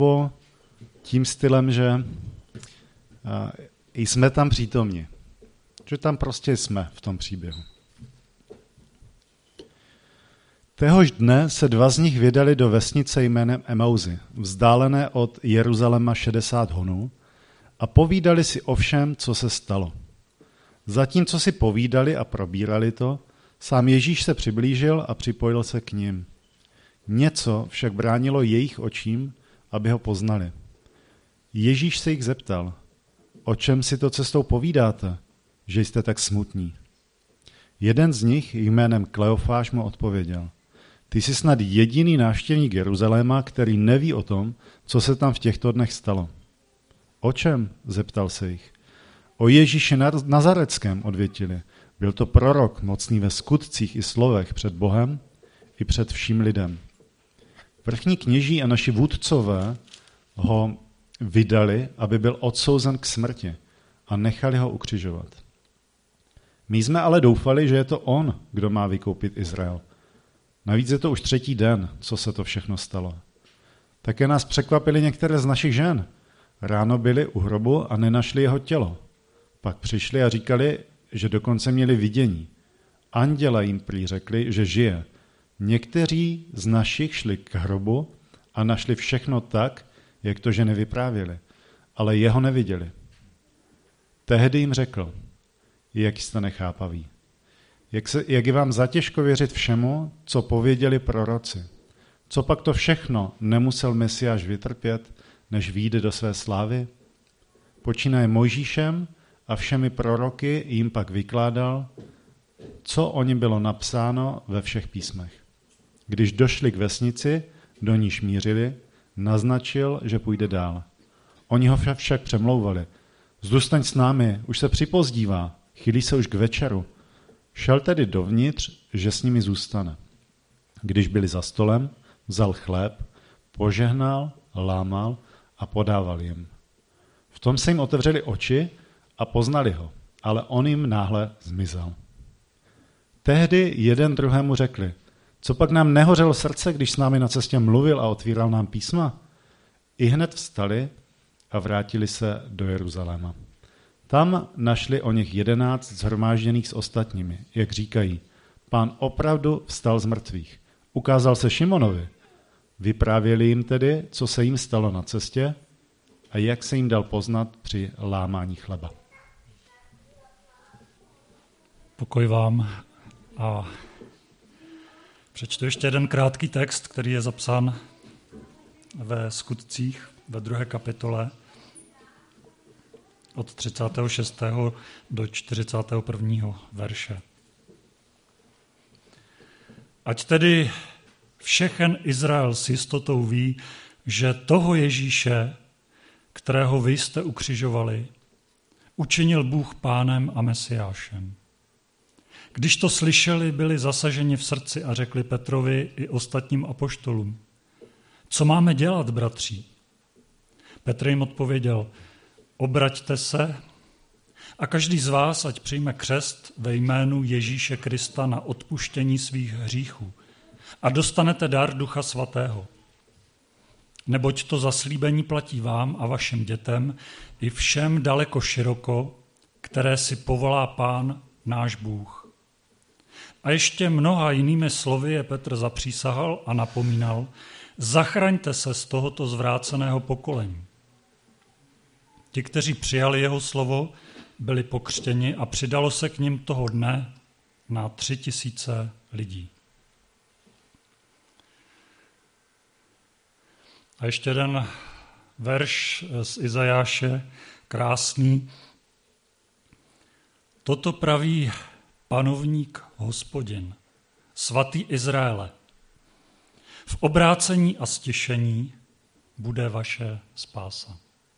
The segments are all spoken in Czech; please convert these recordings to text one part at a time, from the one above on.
tím stylem, že jsme tam přítomni. Že tam prostě jsme v tom příběhu. Téhož dne se 2 z nich vydali do vesnice jménem Emauzy, vzdálené od Jeruzaléma 60 honů, a povídali si o všem, co se stalo. Zatímco si povídali a probírali to, sám Ježíš se přiblížil a připojil se k nim. Něco však bránilo jejich očím, aby ho poznali. Ježíš se jich zeptal, o čem si to cestou povídáte, že jste tak smutní. Jeden z nich jménem Kleofáš mu odpověděl, ty jsi snad jediný návštěvník Jeruzaléma, který neví o tom, co se tam v těchto dnech stalo. O čem? Zeptal se jich. O Ježíši Nazareckém, odvětili. Byl to prorok, mocný ve skutcích i slovech před Bohem i před vším lidem. Vrchní kněží a naši vůdcové ho vydali, aby byl odsouzen k smrti a nechali ho ukřižovat. My jsme ale doufali, že je to on, kdo má vykoupit Izrael. Navíc je to už 3. den, co se to všechno stalo. Také nás překvapily některé z našich žen. Ráno byli u hrobu a nenašli jeho tělo. Pak přišli a říkali, že dokonce měli vidění. Anděla jim prý řekli, že žije. Někteří z našich šli k hrobu a našli všechno tak, jak to ženy vyprávěly, ale jeho neviděli. Tehdy jim řekl, jak jste nechápaví. Jak je vám zatěžko věřit všemu, co pověděli proroci? Co pak to všechno nemusel Mesiáš vytrpět, než vyjde do své slávy? Počínaje Mojžíšem a všemi proroky jim pak vykládal, co o něm bylo napsáno ve všech písmech. Když došli k vesnici, do níž mířili, naznačil, že půjde dál. Oni ho však přemlouvali. Zůstaň s námi, už se připozdívá, chýlí se už k večeru. Šel tedy dovnitř, že s nimi zůstane. Když byli za stolem, vzal chléb, požehnal, lámal a podával jim. V tom se jim otevřeli oči a poznali ho, ale on jim náhle zmizel. Tehdy jeden druhému řekli, co pak nám nehořelo srdce, když s námi na cestě mluvil a otvíral nám písma? I hned vstali a vrátili se do Jeruzaléma. Tam našli o nich 11 shromážděných s ostatními, jak říkají, Pán opravdu vstal z mrtvých. Ukázal se Šimonovi. Vyprávěli jim tedy, co se jim stalo na cestě a jak se jim dal poznat při lámání chleba. Pokoj vám a přečtu ještě jeden krátký text, který je zapsán ve Skutcích ve 2. kapitole od 36. do 41. verše. Ať tedy všechen Izrael s jistotou ví, že toho Ježíše, kterého vy jste ukřižovali, učinil Bůh Pánem a Mesiášem. Když to slyšeli, byli zasaženi v srdci a řekli Petrovi i ostatním apoštolům, co máme dělat, bratři? Petr jim odpověděl, obraťte se a každý z vás, ať přijme křest ve jménu Ježíše Krista na odpuštění svých hříchů a dostanete dar Ducha Svatého. Neboť to zaslíbení platí vám a vašim dětem i všem daleko široko, které si povolá Pán náš Bůh. A ještě mnoha jinými slovy je Petr zapřísahal a napomínal, zachraňte se z tohoto zvráceného pokolení. Ti, kteří přijali jeho slovo, byli pokřtěni a přidalo se k nim toho dne na 3000 lidí. A ještě jeden verš z Izajáše, krásný. Toto praví panovník Hospodin, svatý Izraele. V obrácení a stišení bude vaše spása.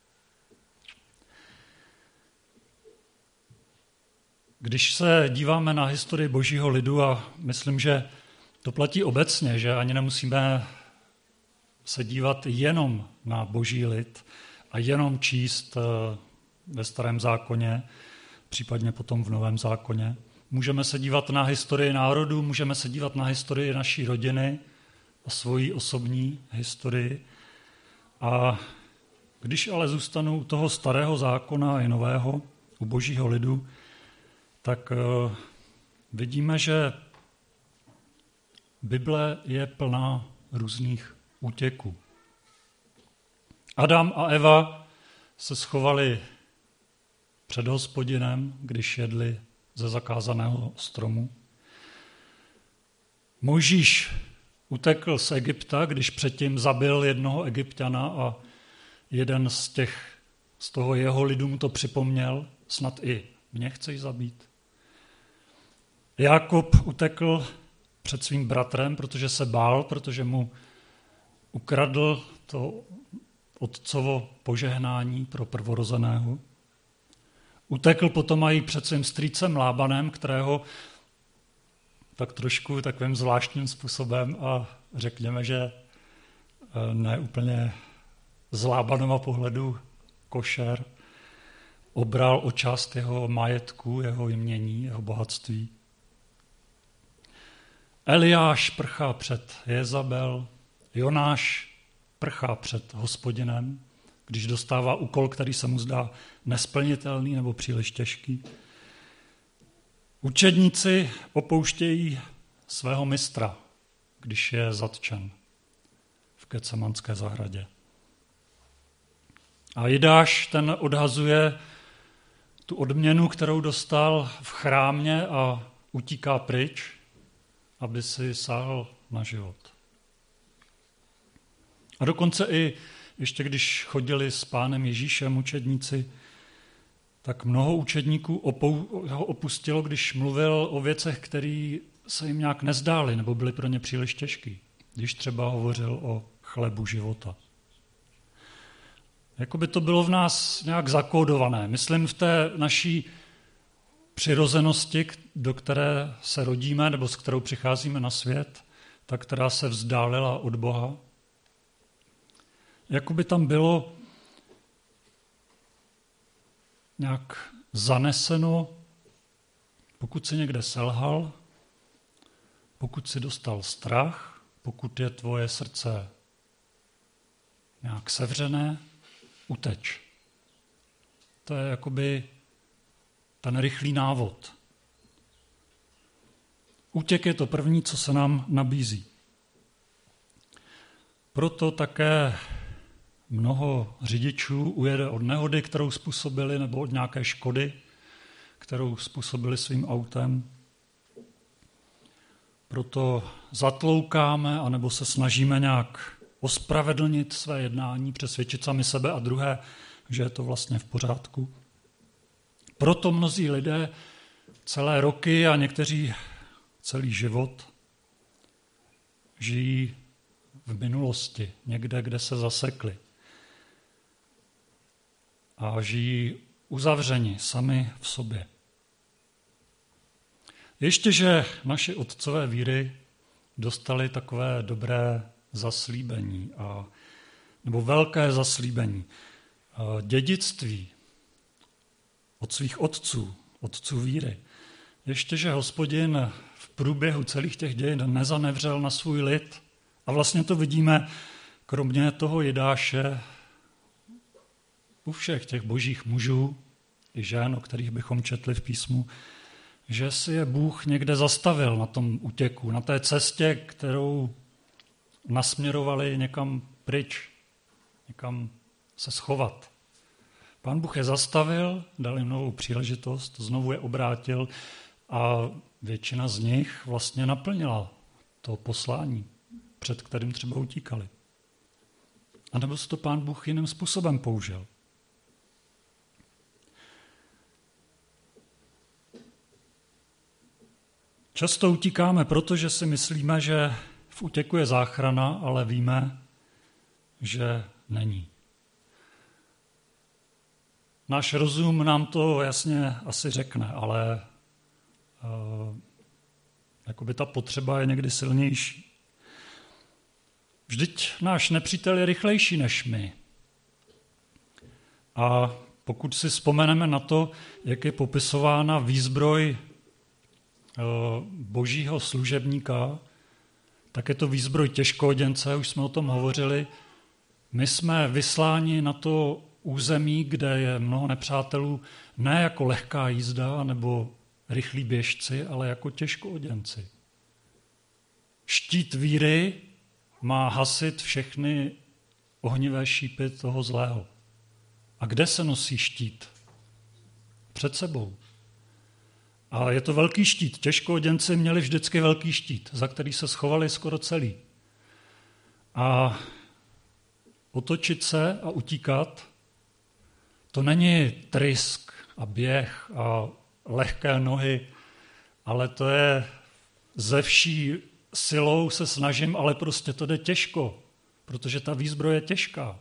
Když se díváme na historii božího lidu, a myslím, že to platí obecně, že ani nemusíme se dívat jenom na boží lid a jenom číst ve Starém zákoně, případně potom v Novém zákoně. Můžeme se dívat na historii národů, můžeme se dívat na historii naší rodiny a svoji osobní historii. A když ale zůstanu u toho starého zákona i nového, u božího lidu, tak vidíme, že Bible je plná různých útěků. Adam a Eva se schovali před Hospodinem, když jedli ze zakázaného stromu. Mojžíš utekl z Egypta, když předtím zabil jednoho Egypťana a jeden z toho jeho lidu mu to připomněl, snad i mě chceš zabít. Jákob utekl před svým bratrem, protože se bál, protože mu ukradl to otcovo požehnání pro prvorozeného. Utekl potom i před svým strýcem Lábanem, kterého tak trošku takovým zvláštním způsobem a řekněme, že ne úplně z Lábanova pohledu košer, obral o část jeho majetku, jeho jmění, jeho bohatství. Eliáš prchá před Jezabel, Jonáš prchá před Hospodinem, když dostává úkol, který se mu zdá nesplnitelný nebo příliš těžký. Učedníci opouštějí svého mistra, když je zatčen v Getsemanské zahradě. A Jidáš ten odhazuje tu odměnu, kterou dostal v chrámě a utíká pryč, aby si sáhl na život. A dokonce i ještě když chodili s pánem Ježíšem učedníci, tak mnoho učedníků ho opustilo, když mluvil o věcech, které se jim nějak nezdály nebo byly pro ně příliš těžké, když třeba hovořil o chlebu života. Jakoby to bylo v nás nějak zakódované. Myslím v té naší přirozenosti, do které se rodíme nebo s kterou přicházíme na svět, ta, která se vzdálila od Boha. Jakoby tam bylo nějak zaneseno, pokud si někde selhal, pokud si dostal strach, pokud je tvoje srdce nějak sevřené, uteč. To je jakoby ten rychlý návod. Útěk je to první, co se nám nabízí. Proto také mnoho řidičů ujede od nehody, kterou způsobili, nebo od nějaké škody, kterou způsobili svým autem. Proto zatloukáme, anebo se snažíme nějak ospravedlnit své jednání, přesvědčit sami sebe a druhé, že je to vlastně v pořádku. Proto mnozí lidé celé roky a někteří celý život žijí v minulosti, někde, kde se zasekli. A žijí uzavřeni sami v sobě. Ještě, že naši otcové víry dostali takové dobré zaslíbení, nebo velké zaslíbení, dědictví od svých otců víry. Ještě, že Hospodin v průběhu celých těch dějin nezanevřel na svůj lid. A vlastně to vidíme, kromě toho Jidáše, u všech těch božích mužů i žen, o kterých bychom četli v písmu, že si je Bůh někde zastavil na tom útěku, na té cestě, kterou nasměrovali někam pryč, někam se schovat. Pán Bůh je zastavil, dal jim novou příležitost, znovu je obrátil a většina z nich vlastně naplnila to poslání, před kterým třeba utíkali. A nebo se to Pán Bůh jiným způsobem použil. Často utíkáme, protože si myslíme, že v útěku je záchrana, ale víme, že není. Náš rozum nám to jasně asi řekne, ale jakoby ta potřeba je někdy silnější. Vždyť náš nepřítel je rychlejší než my. A pokud si vzpomeneme na to, jak je popisována výzbroj božího služebníka, tak je to výzbroj těžkooděnce, už jsme o tom hovořili, My jsme vysláni na to území, kde je mnoho nepřátelů, ne jako lehká jízda nebo rychlí běžci, ale jako těžkooděnci. Štít víry má hasit všechny ohnivé šípy toho zlého. A kde se nosí štít? Před sebou. A je to velký štít. Těžkooděnci měli vždycky velký štít, za který se schovali skoro celý. A otočit se a utíkat, to není trysk a běh a lehké nohy, ale to je ze vší silou se snažím, ale prostě to jde těžko, protože ta výzbroj je těžká.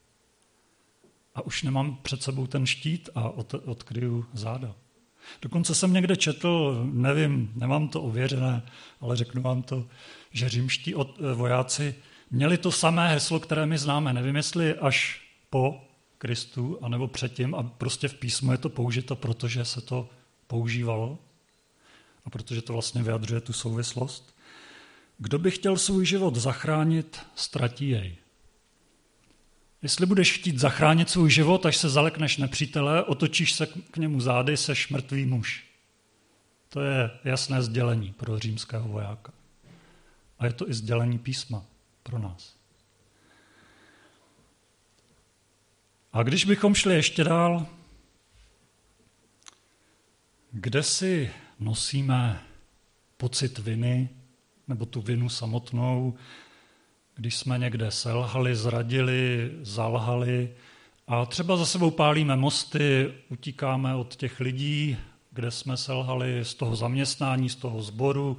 A už nemám před sebou ten štít a odkryju záda. Dokonce jsem někde četl, nevím, nemám to ověřené, ale řeknu vám to, že římští vojáci měli to samé heslo, které my známe. Nevím, jestli až po Kristu, anebo předtím, a prostě v písmu je to použito, protože se to používalo a protože to vlastně vyjadřuje tu souvislost. Kdo by chtěl svůj život zachránit, ztratí jej. Jestli budeš chtít zachránit svůj život, až se zalekneš nepřítele, otočíš se k němu zády, seš mrtvý muž. To je jasné sdělení pro římského vojáka. A je to i sdělení písma pro nás. A když bychom šli ještě dál, kde si nosíme pocit viny, nebo tu vinu samotnou, když jsme někde selhali, zradili, zalhali a třeba za sebou pálíme mosty, utíkáme od těch lidí, kde jsme selhali, z toho zaměstnání, z toho sboru,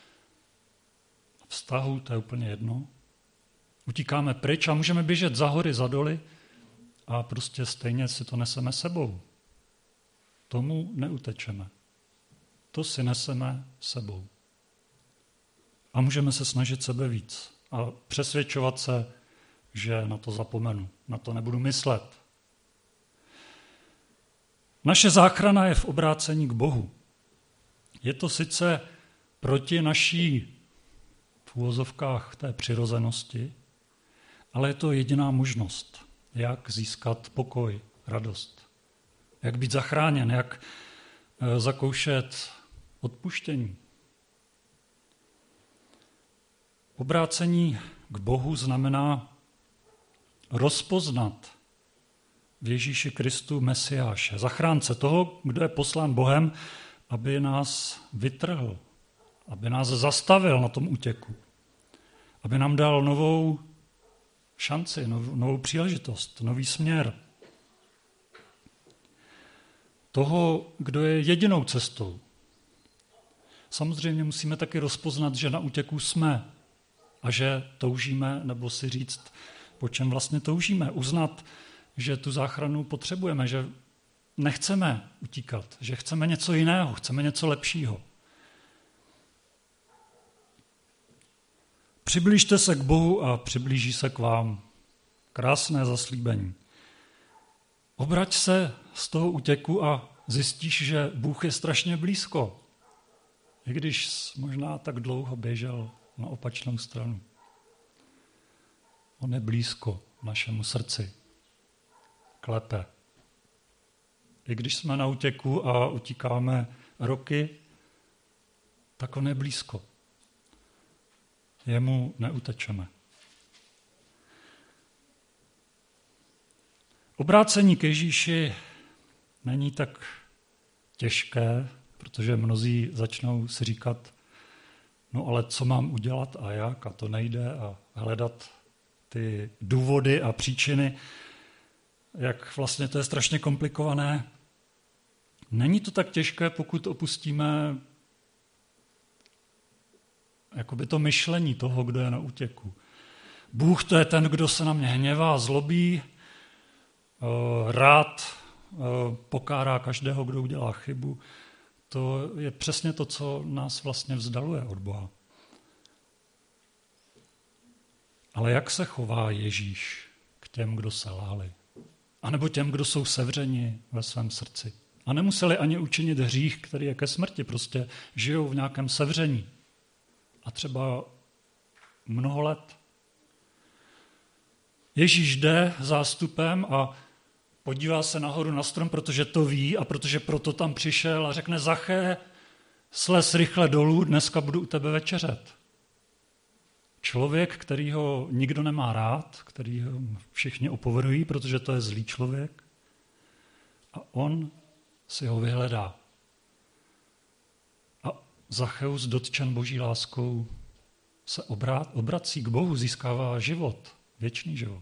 vztahu, to je úplně jedno. Utíkáme pryč a můžeme běžet za hory, za doly a prostě stejně si to neseme sebou. Tomu neutečeme. To si neseme sebou. A můžeme se snažit sebe víc a přesvědčovat se, že na to zapomenu, na to nebudu myslet. Naše záchrana je v obrácení k Bohu. Je to sice proti naší v úvozovkách té přirozenosti, ale je to jediná možnost, jak získat pokoj, radost, jak být zachráněn, jak zakoušet odpuštění. Obrácení k Bohu znamená rozpoznat v Ježíši Kristu Mesiáše, zachránce toho, kdo je poslán Bohem, aby nás vytrhl, aby nás zastavil na tom útěku, aby nám dal novou šanci, novou příležitost, nový směr. Toho, kdo je jedinou cestou. Samozřejmě musíme taky rozpoznat, že na útěku jsme a že toužíme, nebo si říct, po čem vlastně toužíme. Uznat, že tu záchranu potřebujeme, že nechceme utíkat, že chceme něco jiného, chceme něco lepšího. Přiblížte se k Bohu a přiblíží se k vám. Krásné zaslíbení. Obrať se z toho útěku a zjistíš, že Bůh je strašně blízko. I když jsi možná tak dlouho běžel na opačnou stranu. On je blízko našemu srdci. Klepe. I když jsme na útěku a utíkáme roky, tak on je blízko. Jemu neutečeme. Obrácení k Ježíši není tak těžké, protože mnozí začnou si říkat, no ale co mám udělat a jak, a to nejde, a hledat ty důvody a příčiny, jak vlastně to je strašně komplikované. Není to tak těžké, pokud opustíme jakoby to myšlení toho, kdo je na útěku. Bůh to je ten, kdo se na mě hněvá, zlobí, rád pokárá každého, kdo udělá chybu. To je přesně to, co nás vlastně vzdaluje od Boha. Ale jak se chová Ježíš k těm, kdo selhali? A nebo těm, kdo jsou sevřeni ve svém srdci? A nemuseli ani učinit hřích, který je ke smrti, prostě žijou v nějakém sevření. A třeba mnoho let. Ježíš jde zástupem a podívá se nahoru na strom, protože to ví a protože proto tam přišel a řekne: Zaché, slez rychle dolů, dneska budu u tebe večeřet. Člověk, kterýho nikdo nemá rád, kterýho všichni opovrhují, protože to je zlý člověk, a on si ho vyhledá. A Zacheus, dotčen Boží láskou, se obrací k Bohu, získává život, věčný život.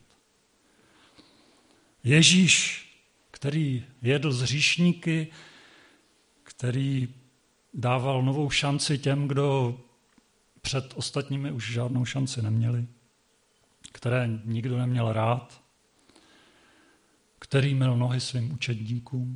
Ježíš, který jedl s hříšníky, který dával novou šanci těm, kdo před ostatními už žádnou šanci neměli, které nikdo neměl rád, který myl nohy svým učedníkům,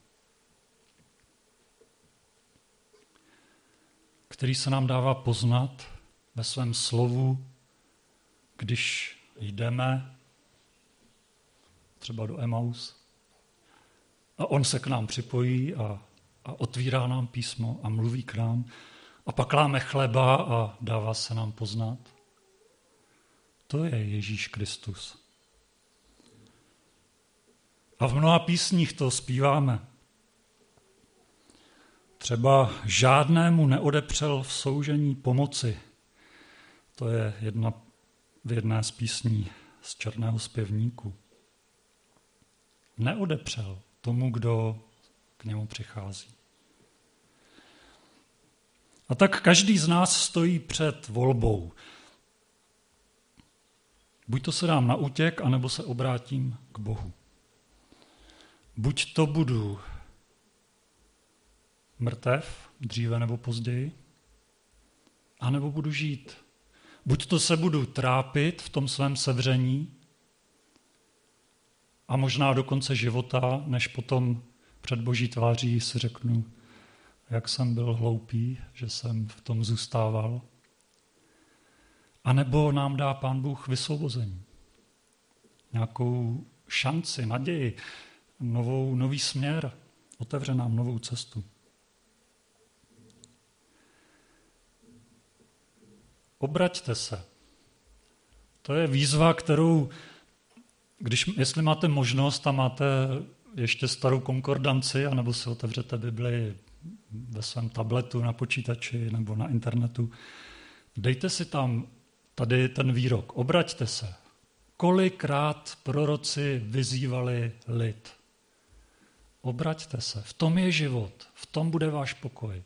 který se nám dává poznat ve svém slovu, když jdeme třeba do Emaus a on se k nám připojí a otvírá nám písmo a mluví k nám a pak láme chleba a dává se nám poznat. To je Ježíš Kristus. A v mnoha písních to zpíváme. Třeba žádnému neodepřel v soužení pomoci. To je v jedné z písní z Černého zpěvníku. Neodepřel tomu, kdo k němu přichází. A tak každý z nás stojí před volbou. Buď to se dám na útěk, anebo se obrátím k Bohu. Buď to budu mrtev, dříve nebo později, anebo budu žít. Buď to se budu trápit v tom svém sevření a možná do konce života, než potom před Boží tváří si řeknu, jak jsem byl hloupý, že jsem v tom zůstával. A nebo nám dá Pán Bůh vysvobození. Nějakou šanci, naději, nový směr, otevře nám novou cestu. Obraťte se. To je výzva, kterou, jestli máte možnost a máte ještě starou konkordanci, anebo si otevřete Bibli ve svém tabletu, na počítači nebo na internetu, dejte si tam tady ten výrok. Obraťte se. Kolikrát proroci vyzývali lid. Obraťte se. V tom je život. V tom bude váš pokoj.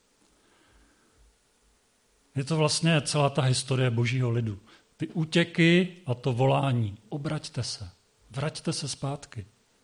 Je to vlastně celá ta historie Božího lidu. Ty útěky a to volání. Obraťte se. Vraťte se zpátky.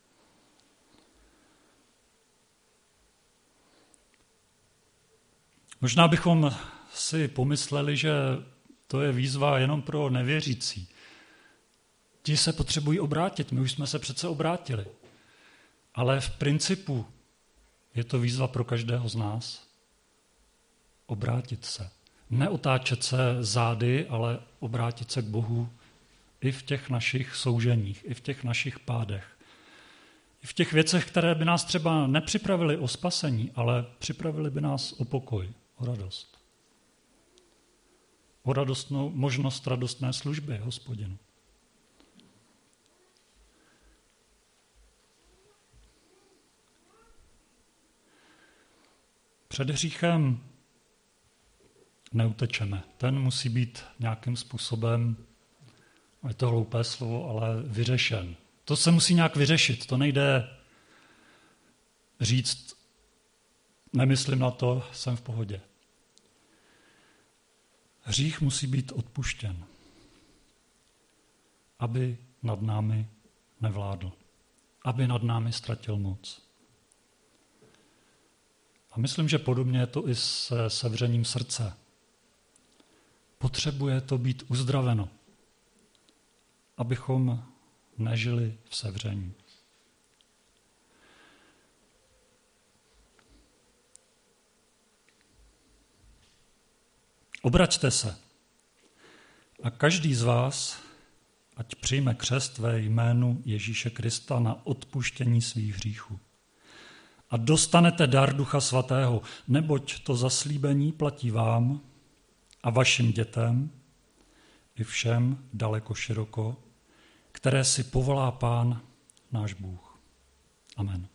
Možná bychom si pomysleli, že to je výzva jenom pro nevěřící. Ti se potřebují obrátit, my už jsme se přece obrátili. Ale v principu je to výzva pro každého z nás. Obrátit se. Neotáčet se zády, ale obrátit se k Bohu i v těch našich souženích, i v těch našich pádech. I v těch věcech, které by nás třeba nepřipravily o spasení, ale připravily by nás o pokoj, o radost. O možnost radostné služby Hospodinu. Před hříchem neutečeme. Ten musí být nějakým způsobem, je to hloupé slovo, ale vyřešen. To se musí nějak vyřešit. To nejde říct, nemyslím na to, jsem v pohodě. Hřích musí být odpuštěn, aby nad námi nevládl, aby nad námi ztratil moc. A myslím, že podobně je to i se sevřením srdce. Potřebuje to být uzdraveno, abychom nežili v sevření. Obraťte se a každý z vás, ať přijme křest ve jménu Ježíše Krista na odpuštění svých hříchů. A dostanete dar Ducha Svatého, neboť to zaslíbení platí vám a vašim dětem i všem daleko široko, které si povolá Pán náš Bůh. Amen.